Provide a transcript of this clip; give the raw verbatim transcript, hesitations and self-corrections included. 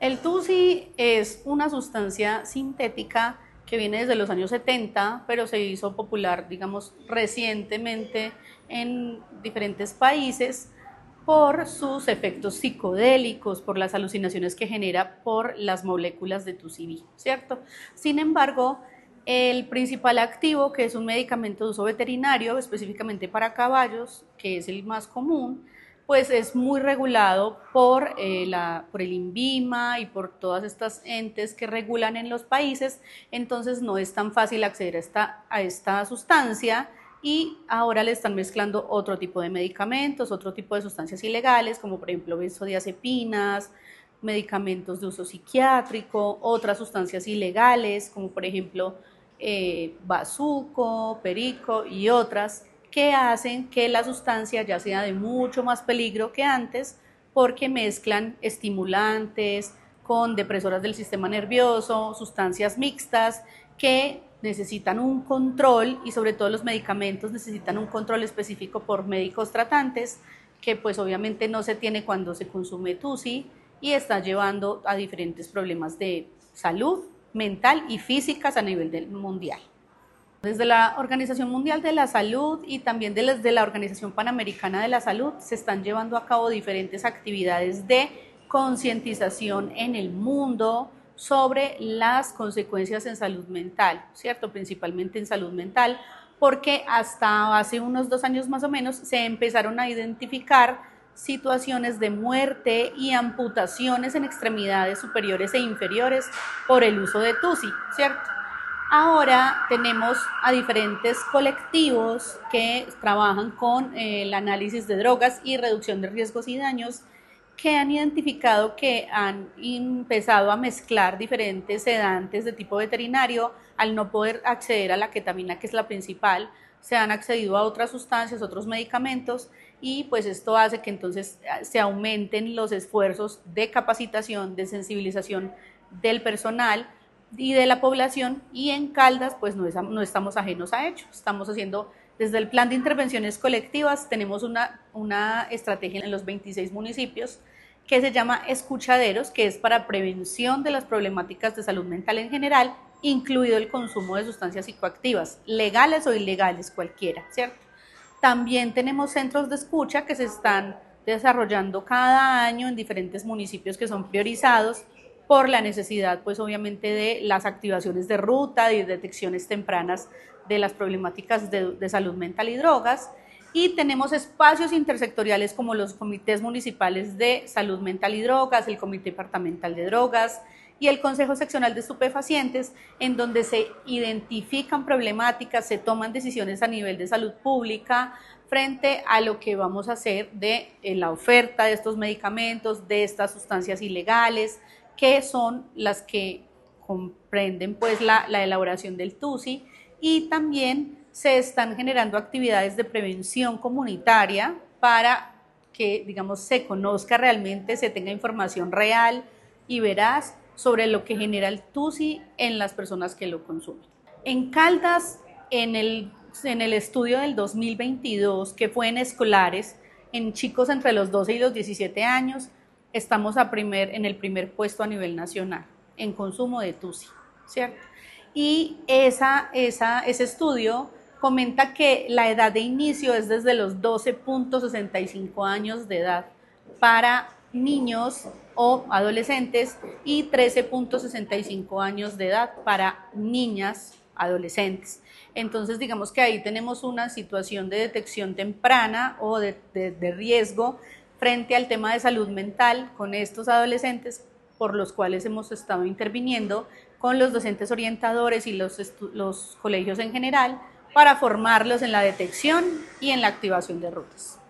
El tusi es una sustancia sintética que viene desde los años setenta, pero se hizo popular, digamos, recientemente en diferentes países por sus efectos psicodélicos, por las alucinaciones que genera por las moléculas de tusi, ¿cierto? Sin embargo, el principal activo, que es un medicamento de uso veterinario, específicamente para caballos, que es el más común, pues es muy regulado por, eh, la, por el INVIMA y por todas estas entes que regulan en los países, entonces no es tan fácil acceder a esta, a esta sustancia y ahora le están mezclando otro tipo de medicamentos, otro tipo de sustancias ilegales, como por ejemplo benzodiazepinas, medicamentos de uso psiquiátrico, otras sustancias ilegales, como por ejemplo eh, bazuco, perico y otras, que hacen que la sustancia ya sea de mucho más peligro que antes porque mezclan estimulantes con depresoras del sistema nervioso, sustancias mixtas que necesitan un control y sobre todo los medicamentos necesitan un control específico por médicos tratantes que pues obviamente no se tiene cuando se consume tusi y está llevando a diferentes problemas de salud mental y físicas a nivel mundial. Desde la Organización Mundial de la Salud y también desde la Organización Panamericana de la Salud se están llevando a cabo diferentes actividades de concientización en el mundo sobre las consecuencias en salud mental, ¿cierto? Principalmente en salud mental, porque hasta hace unos dos años más o menos se empezaron a identificar situaciones de muerte y amputaciones en extremidades superiores e inferiores por el uso de tusi, ¿cierto? Ahora tenemos a diferentes colectivos que trabajan con eh, el análisis de drogas y reducción de riesgos y daños que han identificado que han empezado a mezclar diferentes sedantes de tipo veterinario al no poder acceder a la ketamina, que es la principal, se han accedido a otras sustancias, otros medicamentos y pues esto hace que entonces se aumenten los esfuerzos de capacitación, de sensibilización del personal y de la población y en Caldas pues no, es, no estamos ajenos a ello, estamos haciendo desde el plan de intervenciones colectivas, tenemos una, una estrategia en los veintiséis municipios que se llama Escuchaderos, que es para prevención de las problemáticas de salud mental en general, incluido el consumo de sustancias psicoactivas, legales o ilegales, cualquiera, ¿cierto? También tenemos centros de escucha que se están desarrollando cada año en diferentes municipios que son priorizados por la necesidad, pues obviamente, de las activaciones de ruta y detecciones tempranas de las problemáticas de, de salud mental y drogas. Y tenemos espacios intersectoriales como los comités municipales de salud mental y drogas, el comité departamental de drogas y el Consejo Seccional de Estupefacientes, en donde se identifican problemáticas, se toman decisiones a nivel de salud pública frente a lo que vamos a hacer de eh, la oferta de estos medicamentos, de estas sustancias ilegales, que son las que comprenden pues la, la elaboración del tusi, y también se están generando actividades de prevención comunitaria para que, digamos, se conozca realmente, se tenga información real y veraz sobre lo que genera el tusi en las personas que lo consumen. En Caldas, en el, en el estudio del dos mil veintidós, que fue en escolares, en chicos entre los doce y los diecisiete años, estamos a primer, en el primer puesto a nivel nacional en consumo de tusi, ¿cierto? Y esa, esa, ese estudio comenta que la edad de inicio es desde los doce punto sesenta y cinco años de edad para niños o adolescentes y trece punto sesenta y cinco años de edad para niñas adolescentes. Entonces digamos que ahí tenemos una situación de detección temprana o de, de, de riesgo frente al tema de salud mental con estos adolescentes, por los cuales hemos estado interviniendo con los docentes orientadores y los, los colegios en general para formarlos en la detección y en la activación de rutas.